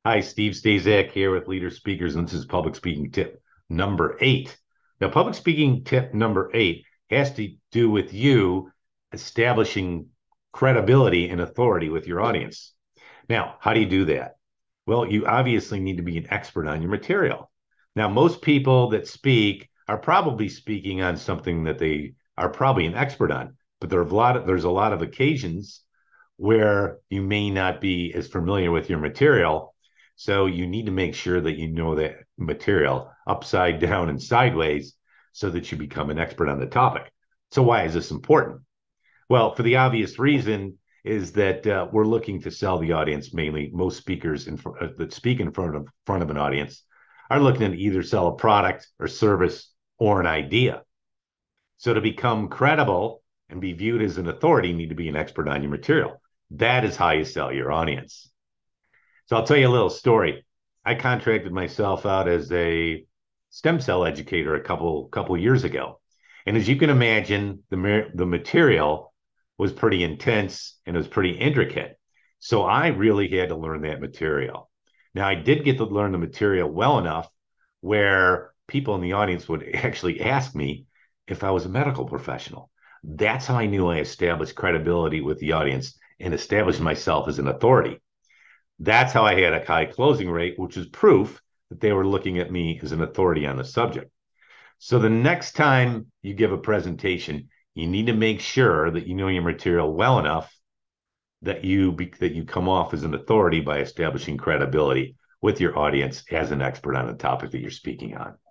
Hi, Steve Stazak here with Leader Speakers, and this is public speaking tip number 8. Now, public speaking tip number 8 has to do with you establishing credibility and authority with your audience. Now, how do you do that? Well, you obviously need to be an expert on your material. Now, most people that speak are probably speaking on something that they are probably an expert on, but there's a lot of occasions where you may not be as familiar with your material. So you need to make sure that you know that material upside down and sideways so that you become an expert on the topic. So why is this important? Well, for the obvious reason is that we're looking to sell the audience mainly. Most speakers that speak in front of an audience are looking to either sell a product or service or an idea. So to become credible and be viewed as an authority, you need to be an expert on your material. That is how you sell your audience. So I'll tell you a little story. I contracted myself out as a stem cell educator a couple years ago. And as you can imagine, the material was pretty intense and it was pretty intricate. So I really had to learn that material. Now I did get to learn the material well enough where people in the audience would actually ask me if I was a medical professional. That's how I knew I established credibility with the audience and established myself as an authority. That's how I had a high closing rate, which is proof that they were looking at me as an authority on the subject. So the next time you give a presentation, you need to make sure that you know your material well enough that you come off as an authority by establishing credibility with your audience as an expert on the topic that you're speaking on.